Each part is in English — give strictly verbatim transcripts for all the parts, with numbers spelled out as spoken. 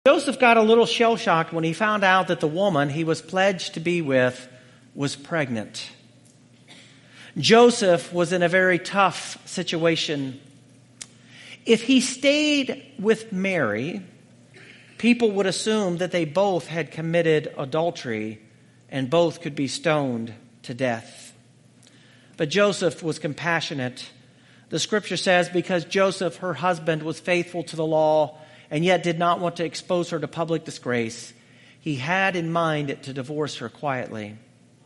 Joseph got a little shell-shocked when he found out that the woman he was pledged to be with was pregnant. Joseph was in a very tough situation. If he stayed with Mary, people would assume that they both had committed adultery and both could be stoned to death. But Joseph was compassionate. The scripture says, because Joseph, her husband, was faithful to the law and yet did not want to expose her to public disgrace, he had in mind to divorce her quietly.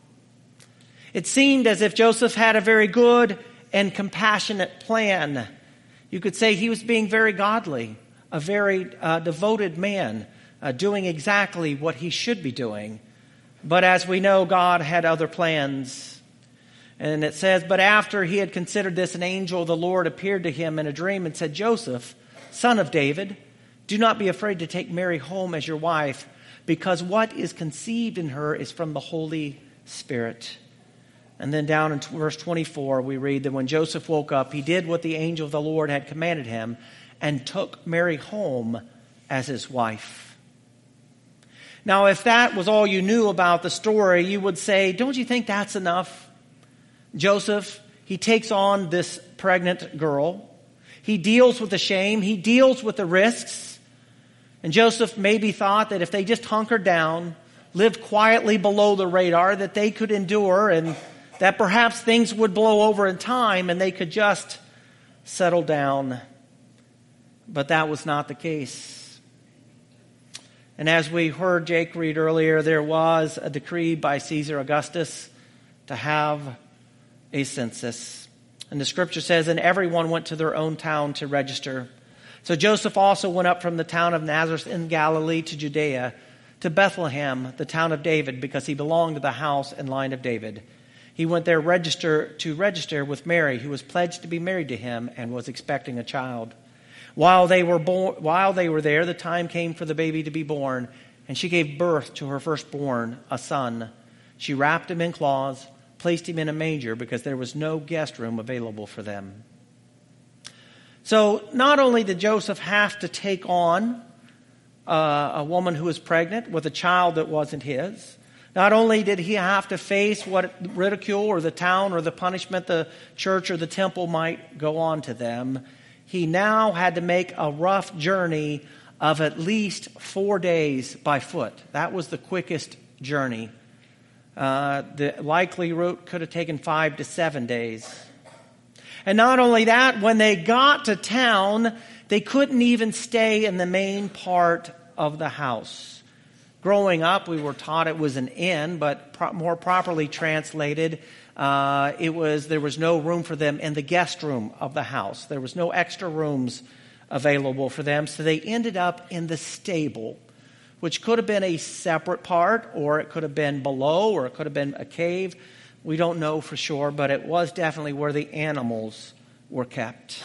It seemed as if Joseph had a very good and compassionate plan. You could say he was being very godly, a very uh, devoted man, uh, doing exactly what he should be doing. But as we know, God had other plans. And it says, but after he had considered this, an angel of the Lord appeared to him in a dream and said, Joseph, son of David, do not be afraid to take Mary home as your wife, because what is conceived in her is from the Holy Spirit. And then down in verse twenty-four, we read that when Joseph woke up, he did what the angel of the Lord had commanded him and took Mary home as his wife. Now, if that was all you knew about the story, you would say, don't you think that's enough? Joseph, he takes on this pregnant girl. He deals with the shame. He deals with the risks. And Joseph maybe thought that if they just hunkered down, lived quietly below the radar, that they could endure and that perhaps things would blow over in time and they could just settle down. But that was not the case. And as we heard Jake read earlier, there was a decree by Caesar Augustus to have a census. And the scripture says, and everyone went to their own town to register. So Joseph also went up from the town of Nazareth in Galilee to Judea, to Bethlehem, the town of David, because he belonged to the house and line of David. He went there register to register with Mary, who was pledged to be married to him and was expecting a child. While they were born, while they were there, the time came for the baby to be born, and she gave birth to her firstborn, a son. She wrapped him in cloths, placed him in a manger because there was no guest room available for them. So not only did Joseph have to take on uh, a woman who was pregnant with a child that wasn't his, not only did he have to face what ridicule or the town or the punishment the church or the temple might go on to them, he now had to make a rough journey of at least four days by foot. That was the quickest journey. Uh, the likely route could have taken five to seven days. And not only that, when they got to town, they couldn't even stay in the main part of the house. Growing up, we were taught it was an inn, but pro- more properly translated, uh, it was there was no room for them in the guest room of the house. There was no extra rooms available for them, so they ended up in the stable, which could have been a separate part, or it could have been below, or it could have been a cave. We don't know for sure, but it was definitely where the animals were kept.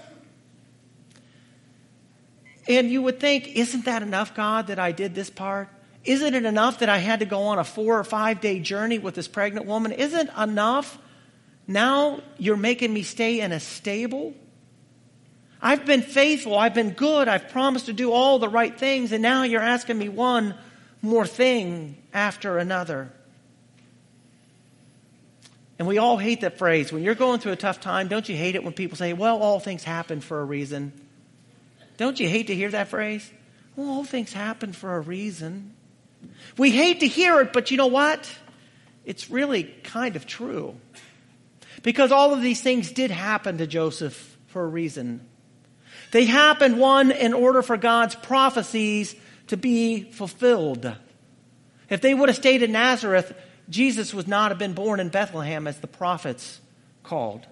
And you would think, isn't that enough, God, that I did this part? Isn't it enough that I had to go on a four or five day journey with this pregnant woman? Isn't it enough? Now you're making me stay in a stable? I've been faithful. I've been good. I've promised to do all the right things. And now you're asking me one more thing after another. And we all hate that phrase. When you're going through a tough time, don't you hate it when people say, well, all things happen for a reason? Don't you hate to hear that phrase? Well, all things happen for a reason. We hate to hear it, but you know what? It's really kind of true. Because all of these things did happen to Joseph for a reason. They happened, one, in order for God's prophecies to be fulfilled. If they would have stayed in Nazareth, Jesus would not have been born in Bethlehem as the prophets called.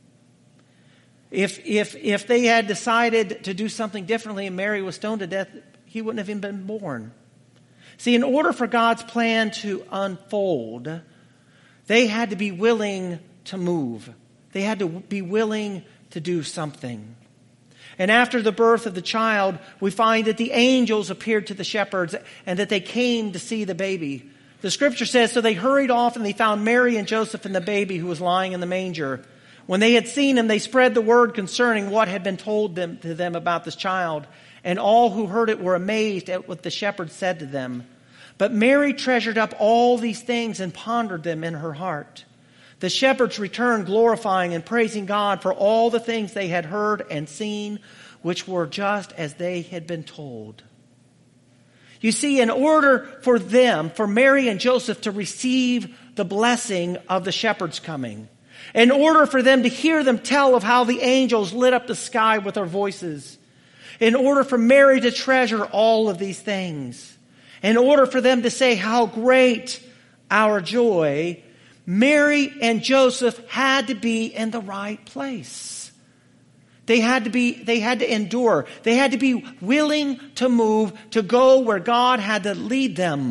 If, if, if they had decided to do something differently and Mary was stoned to death, he wouldn't have even been born. See, in order for God's plan to unfold, they had to be willing to move. They had to be willing to do something. And after the birth of the child, we find that the angels appeared to the shepherds and that they came to see the baby. The scripture says, so they hurried off and they found Mary and Joseph and the baby who was lying in the manger. When they had seen him, they spread the word concerning what had been told them to them about this child. And all who heard it were amazed at what the shepherds said to them. But Mary treasured up all these things and pondered them in her heart. The shepherds returned, glorifying and praising God for all the things they had heard and seen, which were just as they had been told. You see, in order for them, for Mary and Joseph to receive the blessing of the shepherds coming, in order for them to hear them tell of how the angels lit up the sky with their voices, in order for Mary to treasure all of these things, in order for them to say how great our joy, Mary and Joseph had to be in the right place. They had to be, they had to endure. They had to be willing to move, to go where God had to lead them.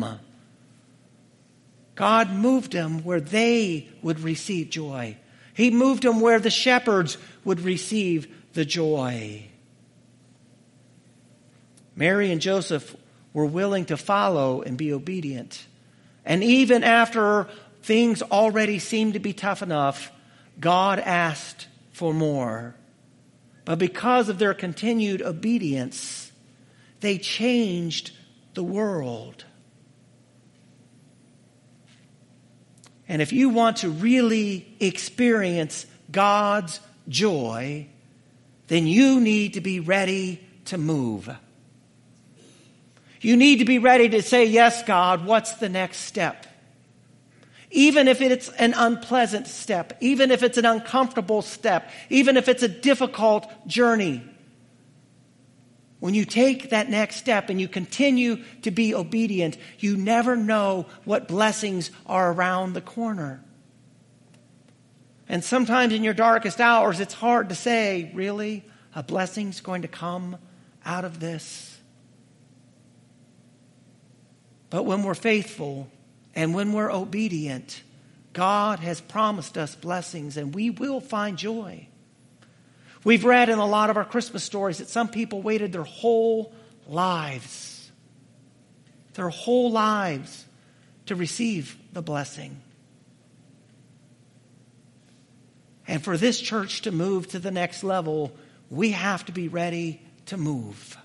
God moved them where they would receive joy. He moved them where the shepherds would receive the joy. Mary and Joseph were willing to follow and be obedient. And even after things already seemed to be tough enough, God asked for more. But because of their continued obedience, they changed the world. And if you want to really experience God's joy, then you need to be ready to move. You need to be ready to say, yes, God, what's the next step? Even if it's an unpleasant step, even if it's an uncomfortable step, even if it's a difficult journey. When you take that next step and you continue to be obedient, you never know what blessings are around the corner. And sometimes in your darkest hours, it's hard to say, really, a blessing's going to come out of this. But when we're faithful and when we're obedient, God has promised us blessings and we will find joy. We've read in a lot of our Christmas stories that some people waited their whole lives, their whole lives to receive the blessing. And for this church to move to the next level, we have to be ready to move.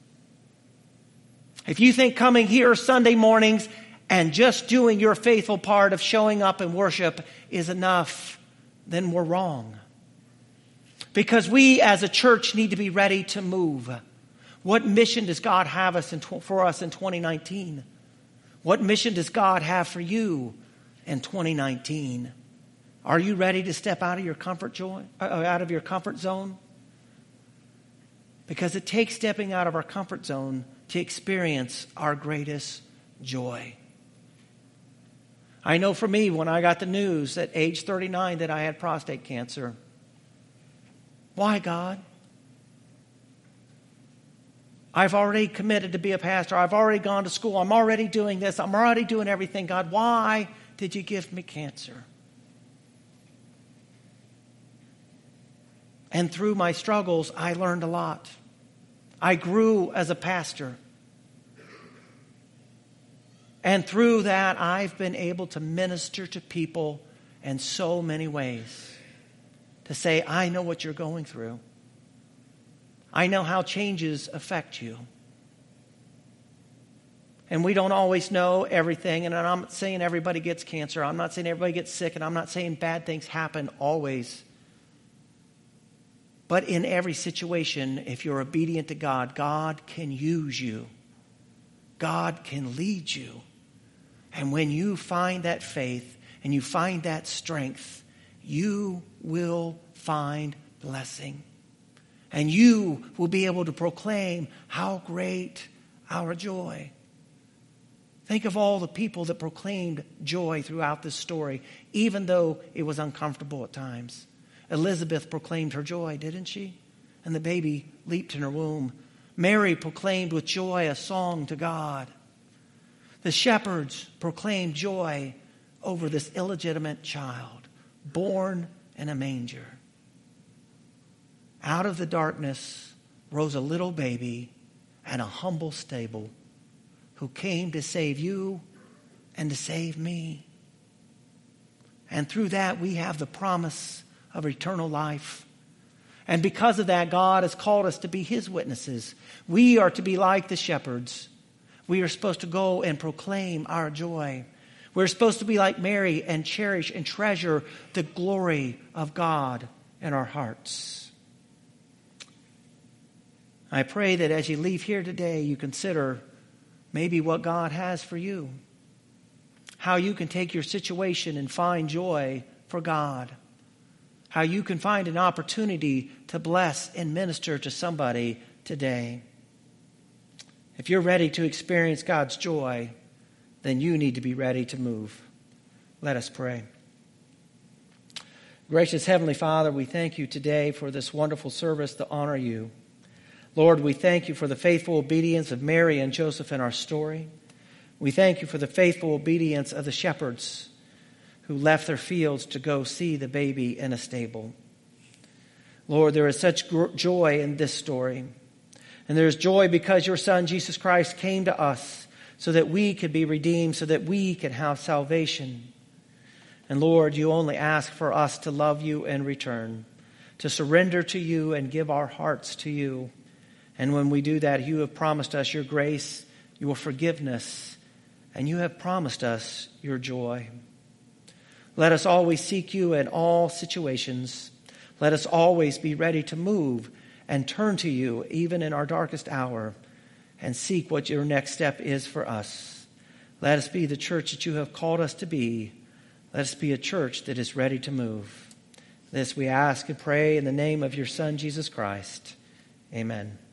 If you think coming here Sunday mornings and just doing your faithful part of showing up in worship is enough, then we're wrong. Because we as a church need to be ready to move. What mission does God have us in, for us in twenty nineteen? What mission does God have for you in twenty nineteen? Are you ready to step out of your comfort joy, out of your comfort zone? Because it takes stepping out of our comfort zone to experience our greatest joy. I know for me, when I got the news at age thirty-nine that I had prostate cancer, why, God? I've already committed to be a pastor. I've already gone to school. I'm already doing this. I'm already doing everything. God, why did you give me cancer? And through my struggles, I learned a lot. I grew as a pastor. And through that, I've been able to minister to people in so many ways. To say, I know what you're going through. I know how changes affect you. And we don't always know everything. And I'm not saying everybody gets cancer. I'm not saying everybody gets sick. And I'm not saying bad things happen always. But in every situation, if you're obedient to God, God can use you. God can lead you. And when you find that faith and you find that strength, you will find blessing. And you will be able to proclaim how great our joy. Think of all the people that proclaimed joy throughout this story, even though it was uncomfortable at times. Elizabeth proclaimed her joy, didn't she? And the baby leaped in her womb. Mary proclaimed with joy a song to God. The shepherds proclaimed joy over this illegitimate child, born in a manger. Out of the darkness rose a little baby and a humble stable who came to save you and to save me. And through that we have the promise of eternal life. And because of that, God has called us to be his witnesses. We are to be like the shepherds. We are supposed to go and proclaim our joy. We're supposed to be like Mary and cherish and treasure the glory of God in our hearts. I pray that as you leave here today, you consider maybe what God has for you. How you can take your situation and find joy for God. How you can find an opportunity to bless and minister to somebody today. If you're ready to experience God's joy, then you need to be ready to move. Let us pray. Gracious Heavenly Father, we thank you today for this wonderful service to honor you. Lord, we thank you for the faithful obedience of Mary and Joseph in our story. We thank you for the faithful obedience of the shepherds who left their fields to go see the baby in a stable. Lord, there is such joy in this story. And there is joy because your Son, Jesus Christ, came to us so that we could be redeemed, so that we could have salvation. And Lord, you only ask for us to love you in return, to surrender to you and give our hearts to you. And when we do that, you have promised us your grace, your forgiveness, and you have promised us your joy. Let us always seek you in all situations. Let us always be ready to move and turn to you even in our darkest hour and seek what your next step is for us. Let us be the church that you have called us to be. Let us be a church that is ready to move. This we ask and pray in the name of your Son, Jesus Christ. Amen.